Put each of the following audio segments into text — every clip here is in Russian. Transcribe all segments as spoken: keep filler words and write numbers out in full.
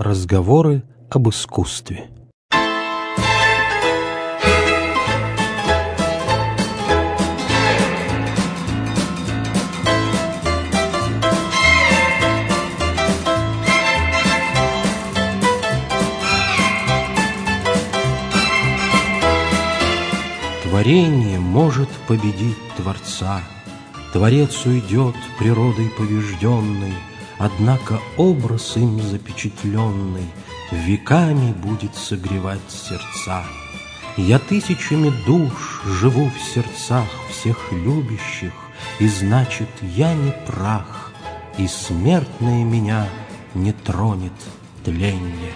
Разговоры об искусстве. Творение может победить Творца, Творец уйдет природой побежденной, однако образ им запечатленный веками будет согревать сердца. Я тысячами душ живу в сердцах всех любящих, и значит, я не прах, и смертное меня не тронет тленье.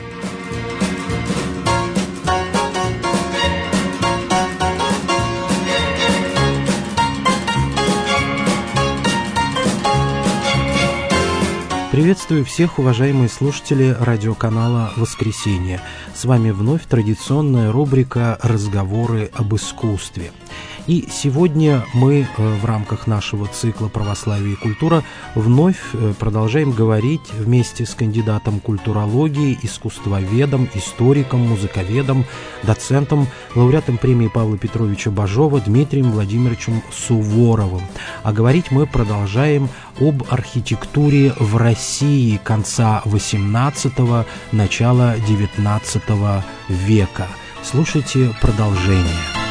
Приветствую всех, уважаемые слушатели радиоканала «Воскресенье». С вами вновь традиционная рубрика «Разговоры об искусстве». И сегодня мы в рамках нашего цикла «Православие и культура» вновь продолжаем говорить вместе с кандидатом культурологии, искусствоведом, историком, музыковедом, доцентом, лауреатом премии Павла Петровича Бажова Дмитрием Владимировичем Суворовым. А говорить мы продолжаем об архитектуре в России конца восемнадцатого, начала девятнадцатого века. Слушайте продолжение.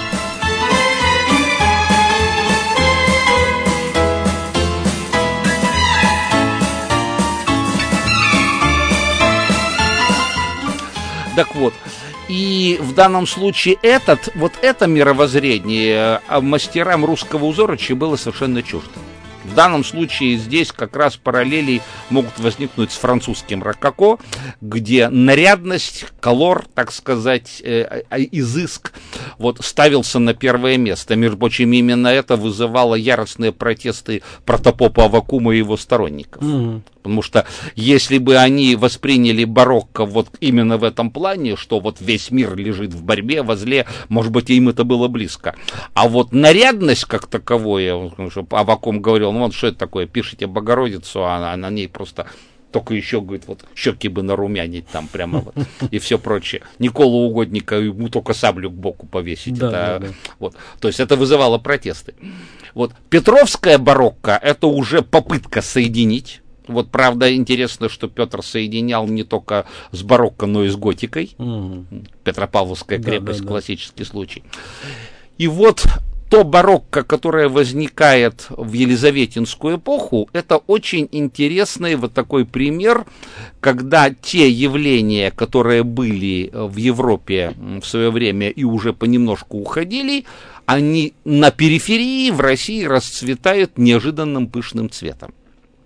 Так вот, и в данном случае этот, вот это мировоззрение мастерам русского узорочья было совершенно чуждо. В данном случае здесь как раз параллели могут возникнуть с французским рококо, где нарядность, колор, так сказать, э, э, изыск вот, ставился на первое место. Между прочим, именно это вызывало яростные протесты протопопа Аввакума и его сторонников. Mm-hmm. Потому что если бы они восприняли барокко вот именно в этом плане, что вот весь мир лежит в борьбе, во зле, может быть, им это было близко. А вот нарядность как таковое, что Аввакум говорил, ну вот что это такое, пишите Богородицу, а на ней просто только еще, говорит, вот щеки бы нарумянить там прямо вот, и все прочее. Николу Угодника, ему только саблю к боку повесить. Да, это, да, да. Вот. То есть это вызывало протесты. Вот. Петровская барокко — это уже попытка соединить. Вот, правда, интересно, что Петр соединял не только с барокко, но и с готикой. Угу. Петропавловская крепость, да, да, классический да. случай. И вот то барокко, которое возникает в Елизаветинскую эпоху, это очень интересный вот такой пример, когда те явления, которые были в Европе в свое время и уже понемножку уходили, они на периферии в России расцветают неожиданным пышным цветом.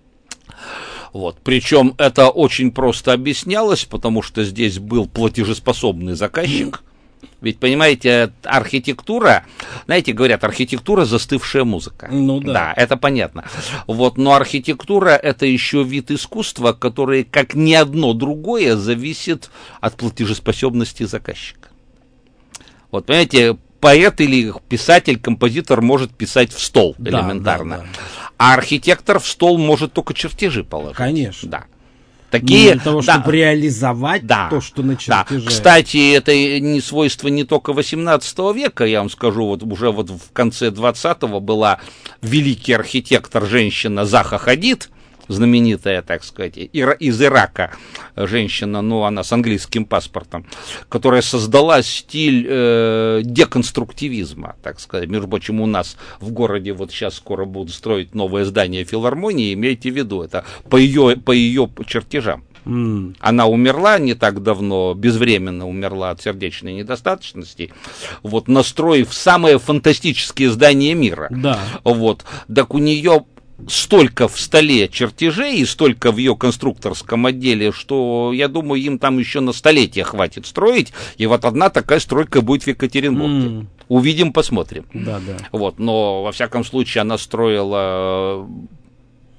Вот. Причем это очень просто объяснялось, потому что здесь был платежеспособный заказчик. Ведь, понимаете, архитектура, знаете, говорят, архитектура — застывшая музыка. Ну да. Да, это понятно. Вот, но архитектура — это еще вид искусства, который, как ни одно другое, зависит от платежеспособности заказчика. Вот, понимаете, поэт или писатель, композитор может писать в стол, да, элементарно. Да, да. А архитектор в стол может только чертежи положить. Конечно. Да. Такие, для того, чтобы да, реализовать да, то, что на чертеже. Да. Кстати, это не свойство не только восемнадцатого века, я вам скажу, вот уже вот в конце двадцатого была великий архитектор, женщина Заха Хадид, знаменитая, так сказать, из Ирака женщина, ну, она с английским паспортом, которая создала стиль э, деконструктивизма, так сказать. Между прочим, у нас в городе вот сейчас скоро будут строить новое здание филармонии, имейте в виду, это по ее, по ее чертежам. Mm. Она умерла не так давно, безвременно умерла от сердечной недостаточности, вот, настроив самые фантастические здания мира. Да. Вот, так у нее столько в столе чертежей и столько в ее конструкторском отделе, что, я думаю, им там еще на столетие хватит строить, и вот одна такая стройка будет в Екатеринбурге. Mm. Увидим, посмотрим. Да, да. Вот, но, во всяком случае, она строила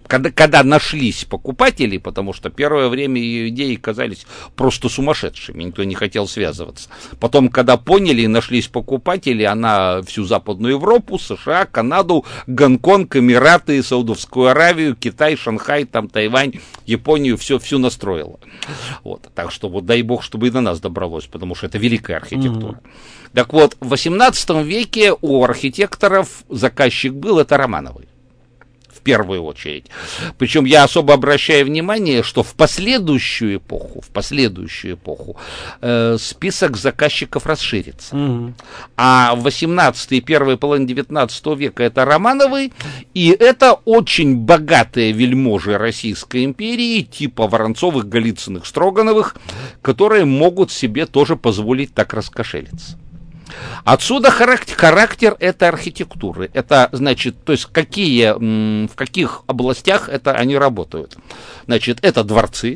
когда, когда нашлись покупатели, потому что первое время ее идеи казались просто сумасшедшими, никто не хотел связываться. Потом, когда поняли и нашлись покупатели, она всю Западную Европу, США, Канаду, Гонконг, Эмираты, Саудовскую Аравию, Китай, Шанхай, там, Тайвань, Японию, все, всю настроила. Вот. Так что вот дай бог, чтобы и до нас добралось, потому что это великая архитектура. Mm-hmm. Так вот, в восемнадцатом веке у архитекторов заказчик был, это Романовы. В первую очередь. Причем я особо обращаю внимание, что в последующую эпоху, в последующую эпоху э, список заказчиков расширится. Mm-hmm. А в восемнадцатом и первой половине девятнадцатого века это Романовы, и это очень богатые вельможи Российской империи, типа Воронцовых, Голицыных, Строгановых, которые могут себе тоже позволить так раскошелиться. Отсюда характер, характер этой архитектуры. Это значит, то есть какие, в каких областях это они работают. Значит, это дворцы,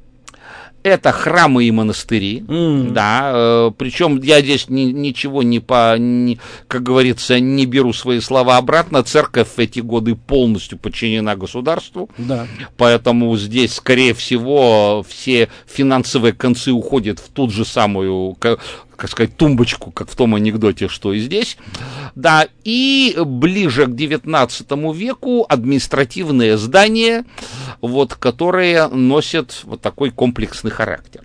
это храмы и монастыри, mm. да, э, причем я здесь ни, ничего не по, не, как говорится, не беру свои слова обратно, церковь в эти годы полностью подчинена государству, да. Поэтому здесь, скорее всего, все финансовые концы уходят в ту же самую, как, как сказать, тумбочку, как в том анекдоте, что и здесь, да, и ближе к девятнадцатому веку административные здания, вот, которые носят вот такой комплексный характер.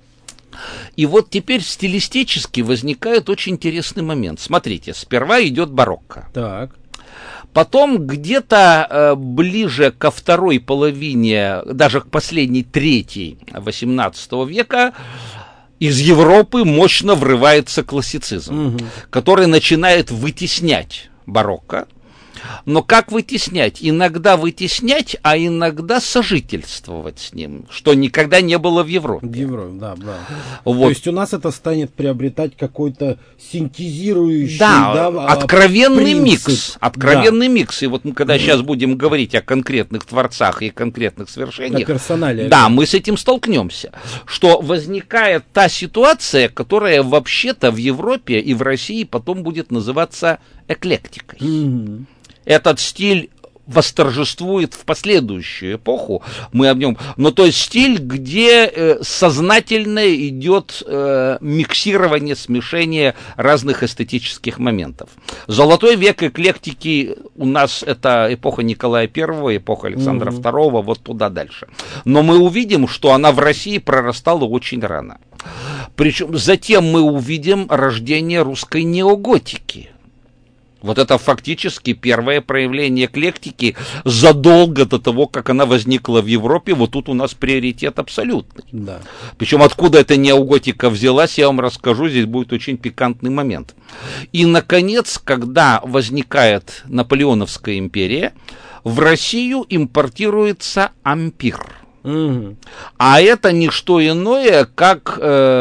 И вот теперь стилистически возникает очень интересный момент. Смотрите, сперва идет барокко. Так. Потом где-то э, ближе ко второй половине, даже к последней трети восемнадцатого века, из Европы мощно врывается классицизм, угу. который начинает вытеснять барокко. Но как вытеснять? Иногда вытеснять, а иногда сожительствовать с ним, что никогда не было в Европе. В Европе, да, да. Вот. То есть у нас это станет приобретать какой-то синтезирующий, да, да, откровенный принцип. микс. Откровенный да. микс. И вот мы когда mm. сейчас будем говорить о конкретных творцах и конкретных свершениях, о персонале, да, мы с этим столкнемся, что возникает та ситуация, которая вообще-то в Европе и в России потом будет называться эклектикой. Mm. Этот стиль восторжествует в последующую эпоху, мы об нем, но то есть стиль, где э, сознательно идет э, миксирование, смешение разных эстетических моментов. Золотой век эклектики у нас это эпоха Николая Первого, эпоха Александра mm-hmm. Второго, вот туда дальше. Но мы увидим, что она в России прорастала очень рано. Причем затем мы увидим рождение русской неоготики. Вот это фактически первое проявление эклектики задолго до того, как она возникла в Европе. Вот тут у нас приоритет абсолютный. Да. Причем откуда эта неоготика взялась, я вам расскажу, здесь будет очень пикантный момент. И, наконец, когда возникает Наполеоновская империя, в Россию импортируется ампир. Mm-hmm. А это не что иное, как,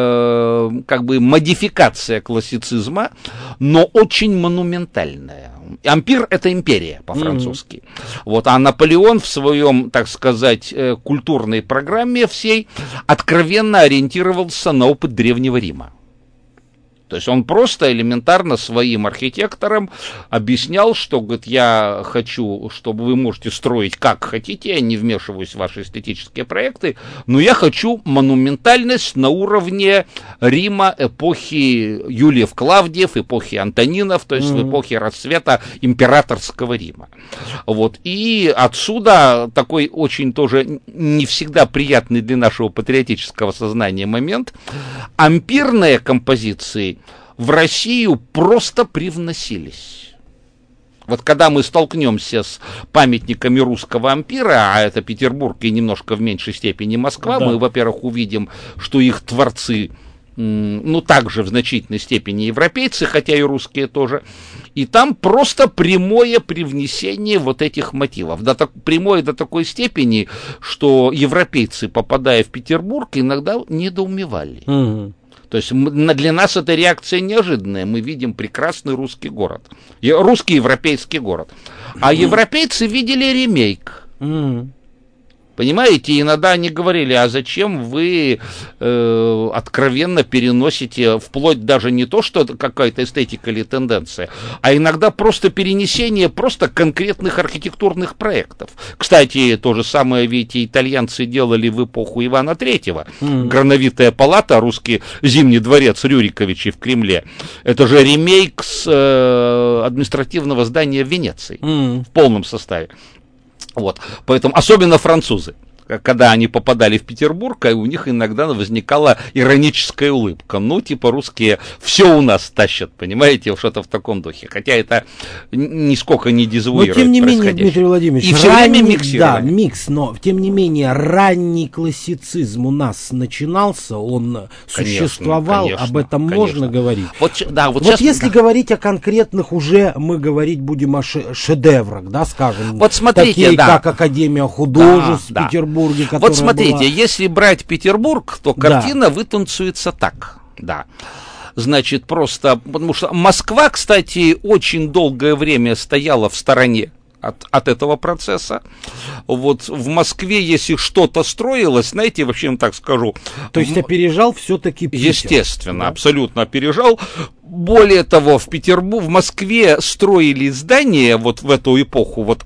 э, как бы модификация классицизма, но очень монументальная. Ампир — это империя по-французски. Mm-hmm. Вот, а Наполеон в своем, так сказать, культурной программе всей откровенно ориентировался на опыт Древнего Рима. То есть он просто элементарно своим архитекторам объяснял, что, говорит, я хочу, чтобы вы можете строить как хотите, я не вмешиваюсь в ваши эстетические проекты, но я хочу монументальность на уровне Рима эпохи Юлиев-Клавдиев, эпохи Антонинов, то есть mm-hmm. в эпохе расцвета императорского Рима. Вот. И отсюда такой очень тоже не всегда приятный для нашего патриотического сознания момент. Ампирные композиции в Россию просто привносились. Вот когда мы столкнемся с памятниками русского ампира, а это Петербург и немножко в меньшей степени Москва, да. мы, во-первых, увидим, что их творцы, ну, также в значительной степени европейцы, хотя и русские тоже, и там просто прямое привнесение вот этих мотивов. До так, прямое до такой степени, что европейцы, попадая в Петербург, иногда недоумевали. Угу. То есть для нас эта реакция неожиданная. Мы видим прекрасный русский город. Русский европейский город. А европейцы видели ремейк. Mm. Понимаете, иногда они говорили, а зачем вы э, откровенно переносите, вплоть даже не то, что какая-то эстетика или тенденция, а иногда просто перенесение просто конкретных архитектурных проектов. Кстати, то же самое, видите, итальянцы делали в эпоху Ивана Третьего. Mm. Грановитая палата, русский Зимний дворец Рюриковичей в Кремле. Это же ремейк с э, административного здания в Венеции mm. в полном составе. Вот. Поэтому особенно французы, когда они попадали в Петербург, у них иногда возникала ироническая улыбка. Ну, типа, русские все у нас тащат, понимаете, что-то в таком духе. Хотя это нисколько не дезавуирует. Но, тем не менее, Дмитрий Владимирович, и все ранний, время миксировали. Да, микс, но, тем не менее, ранний классицизм у нас начинался, он конечно, существовал, конечно, об этом конечно. Можно говорить. Вот, да, вот, вот сейчас, если да. говорить о конкретных, уже мы говорить будем о шедеврах, да, скажем, вот смотрите, такие, да. как Академия художеств да, в Петербурге. Да. Вот смотрите, была... если брать Петербург, то картина да. вытанцуется так, да. Значит, просто, потому что Москва, кстати, очень долгое время стояла в стороне от, от этого процесса. Вот в Москве, если что-то строилось, знаете, вообще я вам так скажу. То есть опережал все-таки Питер? Естественно, да? Абсолютно опережал. Более того, в Петербурге, в Москве строили здания вот в эту эпоху, вот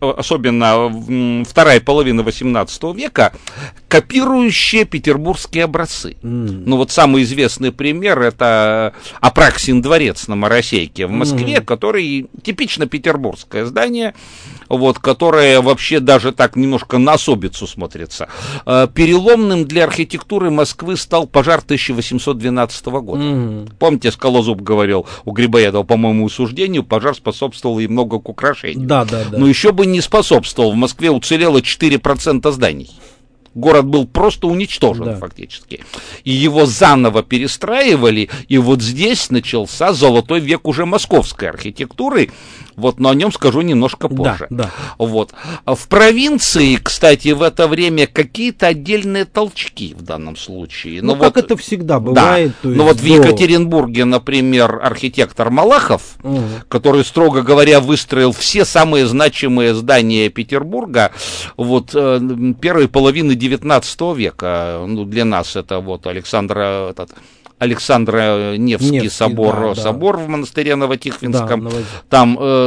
особенно вторая половина восемнадцатого века, копирующие петербургские образцы. Mm. Ну вот самый известный пример — это Апраксин дворец на Моросейке в Москве, mm. который типично петербургское здание, вот, которое вообще даже так немножко на особицу смотрится. Переломным для архитектуры Москвы стал пожар тысяча восемьсот двенадцатого года. Mm. Помните, Скалозуб говорил, у Грибоедова, по-моему, суждению, пожар способствовал и много к украшению. Да, да, да. Но еще бы не способствовал. В Москве уцелело четыре процента зданий. Город был просто уничтожен, да. фактически. И его заново перестраивали, и вот здесь начался золотой век уже московской архитектуры. Вот, но о нем скажу немножко позже. Да, да. Вот. В провинции, кстати, в это время какие-то отдельные толчки в данном случае. Ну, но как вот, это всегда бывает. Да. Ну, вот до... в Екатеринбурге, например, архитектор Малахов, угу. который, строго говоря, выстроил все самые значимые здания Петербурга, вот, первой половины девятнадцатого века. Ну, для нас это вот Александра... Этот, Александра Невский, Невский собор, да, собор да. в монастыре Новотихвинском, да, там э,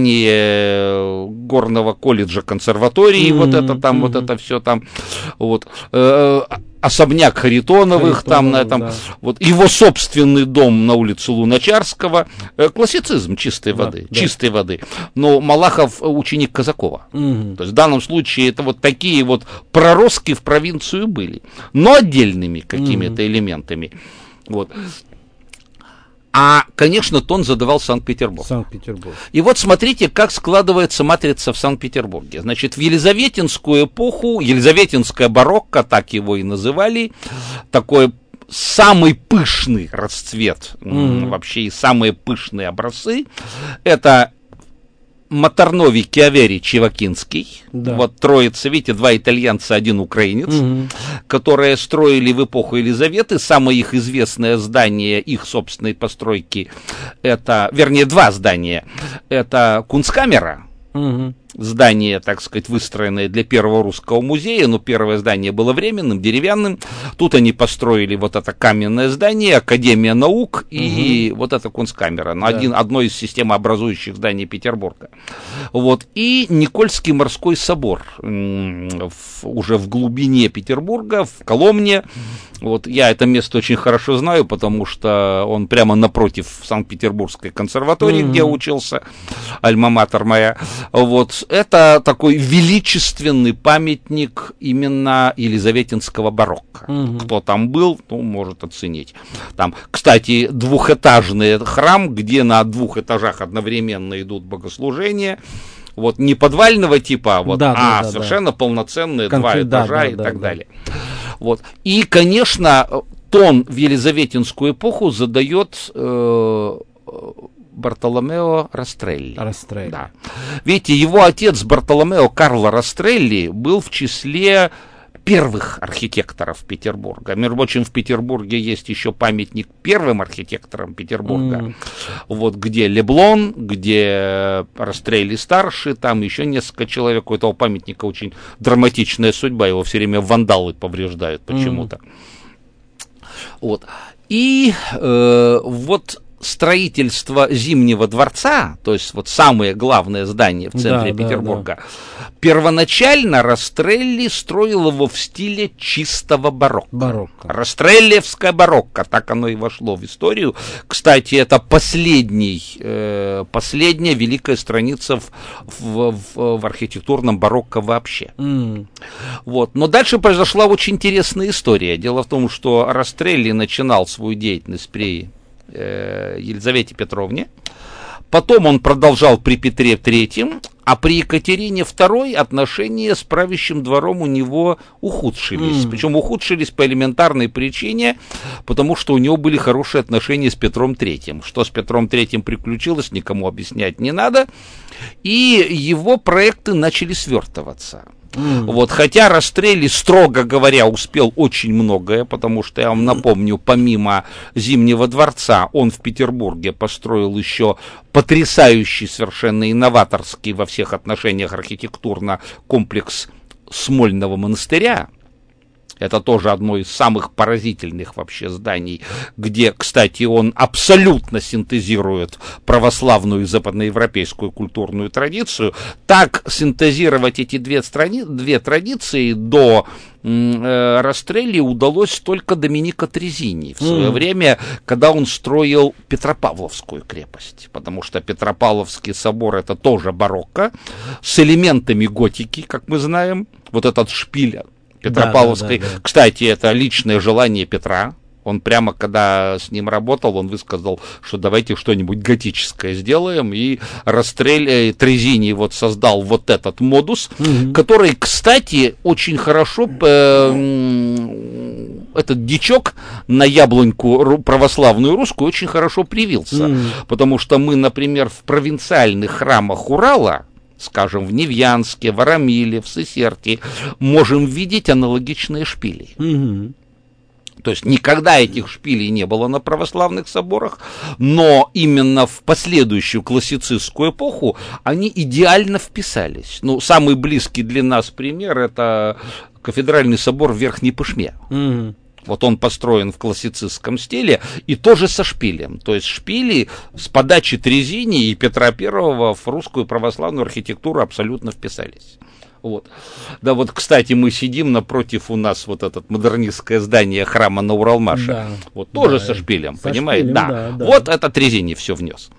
здание горного колледжа консерватории, mm-hmm, вот это там, mm-hmm. вот это все там, вот, э, особняк Харитоновых, Харитонов, там, на этом, да. вот, его собственный дом на улице Луначарского, э, классицизм чистой да, воды, да. чистой воды, но Малахов ученик Казакова, mm-hmm. то есть в данном случае это вот такие вот проростки в провинцию были, но отдельными какими-то mm-hmm. элементами. Вот. А, конечно, тон задавал Санкт-Петербург. Санкт-Петербург. И вот смотрите, как складывается матрица в Санкт-Петербурге. Значит, в Елизаветинскую эпоху, Елизаветинская барокко, так его и называли, такой самый пышный расцвет, mm-hmm. вообще и самые пышные образцы, это Маторнови, Киавери, Чевакинский. Да. Вот троица, видите, два итальянца, один украинец, угу. которые строили в эпоху Елизаветы. Самое их известное здание, их собственной постройки, это, вернее, два здания. Это Кунсткамера. Угу. Здание, так сказать, выстроенное для первого русского музея, но первое здание было временным, деревянным. Тут они построили вот это каменное здание, Академия наук и угу. вот эта Кунсткамера, да. один, одно из системообразующих зданий Петербурга. Вот. И Никольский морской собор в, уже в глубине Петербурга, в Коломне. Вот. Я это место очень хорошо знаю, потому что он прямо напротив Санкт-Петербургской консерватории, угу. где учился, альма-матер моя. Вот. Это такой величественный памятник именно елизаветинского барокко. Угу. Кто там был, ну, может оценить. Там, кстати, двухэтажный храм, где на двух этажах одновременно идут богослужения. Вот не подвального типа, вот, да, а да, совершенно да. полноценные Конкрет, два этажа да, и да, так да, далее. Да. Вот. И, конечно, тон в елизаветинскую эпоху задает э, Бартоломео Растрелли. Растрелли. Да. Видите, его отец Бартоломео Карло Растрелли был в числе первых архитекторов Петербурга. Между прочим, в Петербурге есть еще памятник первым архитекторам Петербурга, mm. вот где Леблон, где Растрелли старший, там еще несколько человек. У этого памятника очень драматичная судьба, его все время вандалы повреждают почему-то. Mm. Вот. И э, вот строительство Зимнего дворца, то есть вот самое главное здание в центре да, Петербурга, да, да. первоначально Растрелли строил его в стиле чистого барокко. барокко. Растреллевское барокко, так оно и вошло в историю. Кстати, это последний, э, последняя великая страница в, в, в, в архитектурном барокко вообще. Mm. Вот. Но дальше произошла очень интересная история. Дело в том, что Растрелли начинал свою деятельность при Елизавете Петровне, потом он продолжал при Петре Третьем, а при Екатерине Второй отношения с правящим двором у него ухудшились. Mm. Причем ухудшились по элементарной причине, потому что у него были хорошие отношения с Петром Третьим. Что с Петром Третьим приключилось, никому объяснять не надо. И его проекты начали свертываться. Mm. Вот, хотя Растрелли, строго говоря, успел очень многое, потому что, я вам напомню, помимо Зимнего дворца, он в Петербурге построил еще потрясающий, совершенно инноваторский во всех отношениях архитектурно комплекс Смольного монастыря. Это тоже одно из самых поразительных вообще зданий, где, кстати, он абсолютно синтезирует православную и западноевропейскую культурную традицию. Так синтезировать эти две, страни... две традиции до э, Растрелли удалось только Доминико Трезини в свое mm. время, когда он строил Петропавловскую крепость. Потому что Петропавловский собор — это тоже барокко с элементами готики, как мы знаем. Вот этот шпиль Петропавловской. Да, да, да, да. Кстати, это личное желание Петра. Он прямо, когда с ним работал, он высказал, что давайте что-нибудь готическое сделаем. И Растрелли, Трезини вот создал вот этот модус, угу. который, кстати, очень хорошо... Э, этот дичок на яблоньку православную русскую очень хорошо привился. Угу. Потому что мы, например, в провинциальных храмах Урала, скажем, в Невьянске, в Арамиле, в Сысерте, можем видеть аналогичные шпили. Mm-hmm. То есть никогда этих шпилей не было на православных соборах, но именно в последующую классицистскую эпоху они идеально вписались. Ну, самый близкий для нас пример — это кафедральный собор в Верхней Пышме. Mm-hmm. Вот он построен в классицистском стиле и тоже со шпилем. То есть шпили с подачи Трезини и Петра Первого в русскую православную архитектуру абсолютно вписались. Вот. Да, вот, кстати, мы сидим напротив, у нас вот это модернистское здание храма на Уралмаше. Да, вот тоже да, со шпилем, со понимаете? Шпилем, да. Да, да. Вот это Трезини все внес.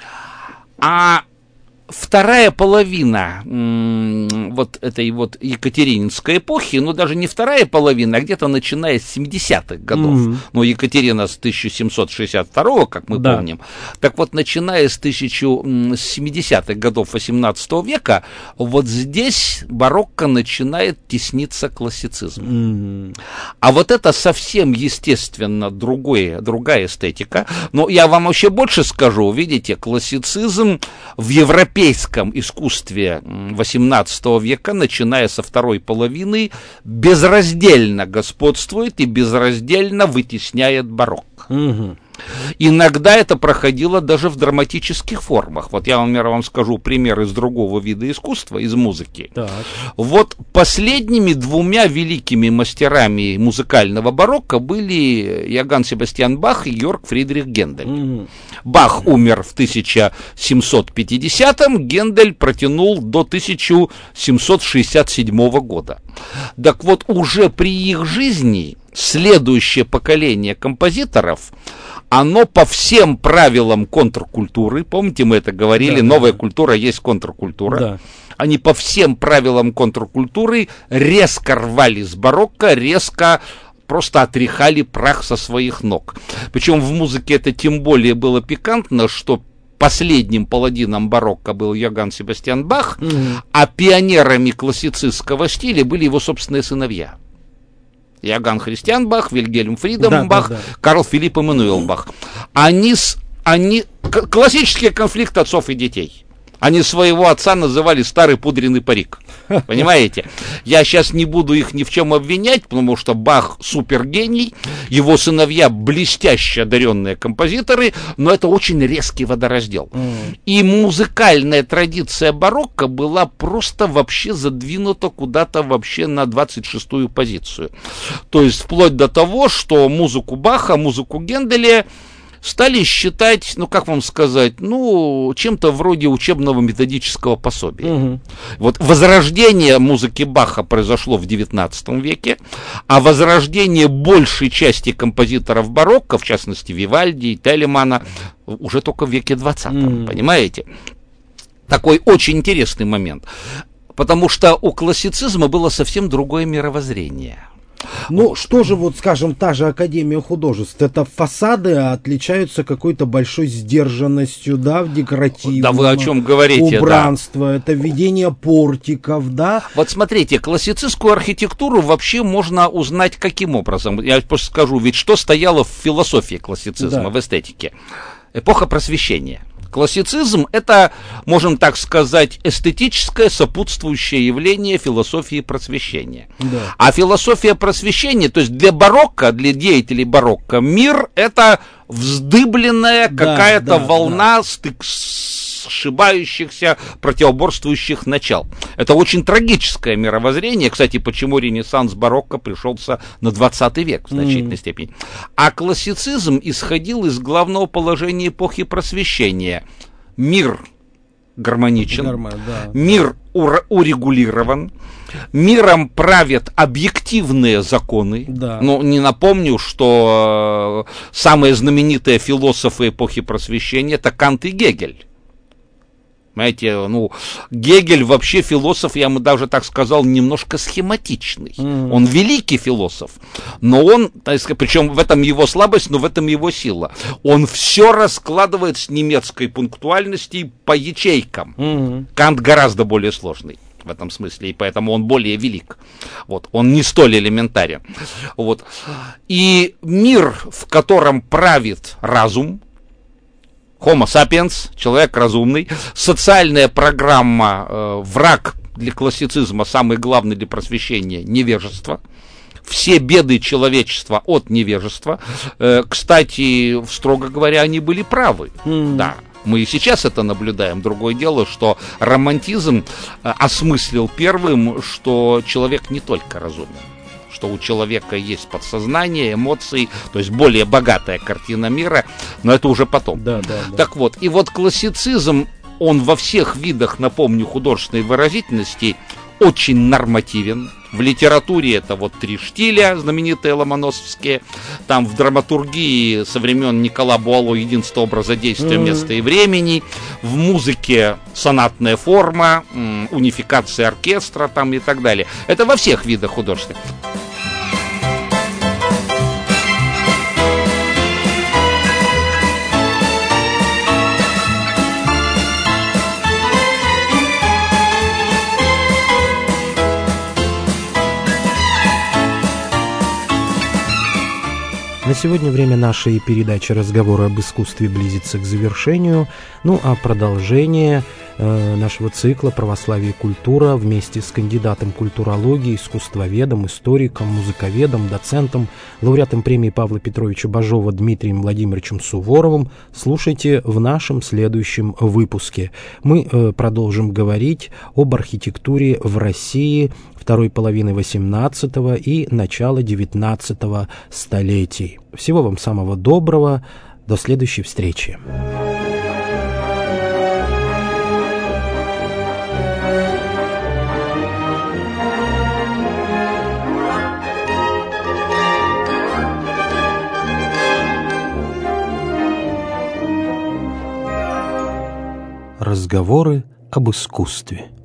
А вторая половина м- вот этой вот Екатерининской эпохи, ну даже не вторая половина, а где-то начиная с семидесятых годов, mm-hmm. ну Екатерина с тысяча семьсот шестьдесят второго, как мы да. помним, так вот начиная с тысяча семидесятых годов восемнадцатого века, вот здесь барокко начинает тесниться классицизм. Mm-hmm. А вот это совсем естественно другое, другая эстетика, но я вам вообще больше скажу, видите, классицизм в Европе, в европейском искусстве восемнадцатого века, начиная со второй половины, безраздельно господствует и безраздельно вытесняет барокко. Угу. Иногда это проходило даже в драматических формах. Вот я, например, вам скажу пример из другого вида искусства, из музыки. Так. Вот последними двумя великими мастерами музыкального барокко были Иоганн Себастьян Бах и Георг Фридрих Гендель. Mm. Бах умер в тысяча семьсот пятидесятом, Гендель протянул до тысяча семьсот шестьдесят седьмого года. Так вот, уже при их жизни следующее поколение композиторов, оно по всем правилам контркультуры, помните, мы это говорили, да, новая да. культура есть контркультура, да. они по всем правилам контркультуры резко рвали с барокко, резко просто отряхали прах со своих ног. Причем в музыке это тем более было пикантно, что последним паладином барокко был Иоганн Себастьян Бах, mm-hmm. а пионерами классицистского стиля были его собственные сыновья. Иоганн Христиан Бах, Вильгельм Фридем да, Бах, да, да. Карл Филипп Эммануил Бах. Они, с, они классический конфликт отцов и детей. Они своего отца называли старый пудренный парик. Понимаете? Я сейчас не буду их ни в чем обвинять, потому что Бах супергений, его сыновья блестяще одаренные композиторы, но это очень резкий водораздел. Mm. И музыкальная традиция барокко была просто вообще задвинута куда-то вообще на двадцать шестую позицию. То есть вплоть до того, что музыку Баха, музыку Генделя стали считать, ну, как вам сказать, ну, чем-то вроде учебного методического пособия. Угу. Вот возрождение музыки Баха произошло в девятнадцатом веке, а возрождение большей части композиторов барокко, в частности Вивальди, Телемана, уже только в веке двадцатом, угу. Понимаете? Такой очень интересный момент, потому что у классицизма было совсем другое мировоззрение. Ну, что же, вот, скажем, та же Академия художеств, это фасады отличаются какой-то большой сдержанностью, да, в декоративном. Да вы о чем говорите, убранство, да. Это введение портиков, да. Вот смотрите, классицистскую архитектуру вообще можно узнать каким образом. Я просто скажу, ведь что стояло в философии классицизма, да. В эстетике? Эпоха просвещения. Классицизм – это, можем так сказать, эстетическое сопутствующее явление философии просвещения. Да. А философия просвещения, то есть для барокко, для деятелей барокко, мир – это вздыбленная да, какая-то да, волна да. стык сшибающихся, противоборствующих начал. Это очень трагическое мировоззрение. Кстати, почему Ренессанс барокко пришелся на двадцатый век в значительной mm. степени. А классицизм исходил из главного положения эпохи просвещения. Мир гармоничен, Гарма, да, мир да. ур- урегулирован, миром правят объективные законы. Да. Но не напомню, что э, самые знаменитые философы эпохи просвещения – это Кант и Гегель. Знаете, ну, Гегель вообще философ, я бы даже так сказал, немножко схематичный. Mm-hmm. Он великий философ, но он, так сказать, причем в этом его слабость, но в этом его сила. Он все раскладывает с немецкой пунктуальностью по ячейкам. Mm-hmm. Кант гораздо более сложный в этом смысле, и поэтому он более велик. Вот, он не столь элементарен. Вот. И мир, в котором правит разум, Homo sapiens, человек разумный, социальная программа, э, враг для классицизма, самый главный для просвещения, невежество. Все беды человечества от невежества. Э, кстати, строго говоря, они были правы. Mm. Да. Мы и сейчас это наблюдаем. Другое дело, что романтизм э, осмыслил первым, что человек не только разумен, что у человека есть подсознание, эмоции, то есть более богатая картина мира, но это уже потом. Да, да, да. Так вот, и вот классицизм, он во всех видах, напомню, художественной выразительности очень нормативен. В литературе это вот три штиля, знаменитые ломоносовские. Там в драматургии со времен Никола Буало единство образа действия, mm-hmm. места и времени. В музыке сонатная форма, м- унификация оркестра там и так далее. Это во всех видах художества. На сегодня время нашей передачи «Разговоры об искусстве» близится к завершению. Ну а продолжение э, нашего цикла «Православие и культура» вместе с кандидатом культурологии, искусствоведом, историком, музыковедом, доцентом, лауреатом премии Павла Петровича Бажова Дмитрием Владимировичем Суворовым слушайте в нашем следующем выпуске. Мы э, продолжим говорить об архитектуре в России второй половины восемнадцатого и начала девятнадцатого столетий. Всего вам самого доброго. До следующей встречи. Разговоры об искусстве.